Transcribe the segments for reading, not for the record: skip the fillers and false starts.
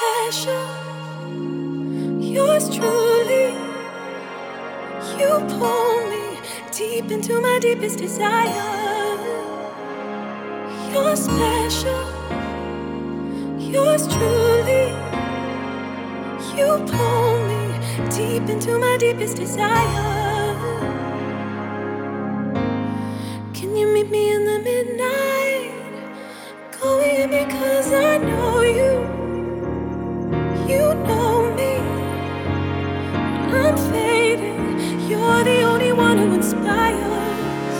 special, yours truly. You pull me deep into my deepest desire. You're special, yours truly. You pull me deep into my deepest desire. Can you meet me in the midnight? Go in because I know you. You know me. I'm fading. You're the only one who inspires.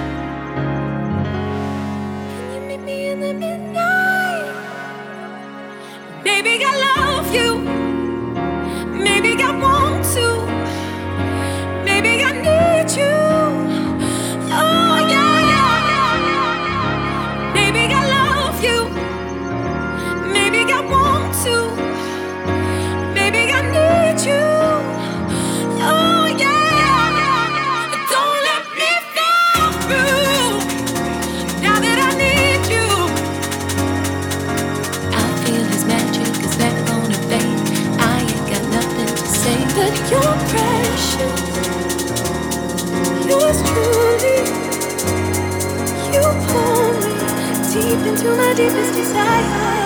Can you meet me in the midnight? Baby, I love you. Maybe I want to. Maybe I need you. Oh yeah, yeah. Maybe I love you. Maybe I want to. Maybe I need you. Oh yeah. Don't let me fall through. Now that I need you. I feel his magic is never gonna fade. I ain't got nothing to say, but you're precious. Yours truly. You pull me deep into my deepest desire.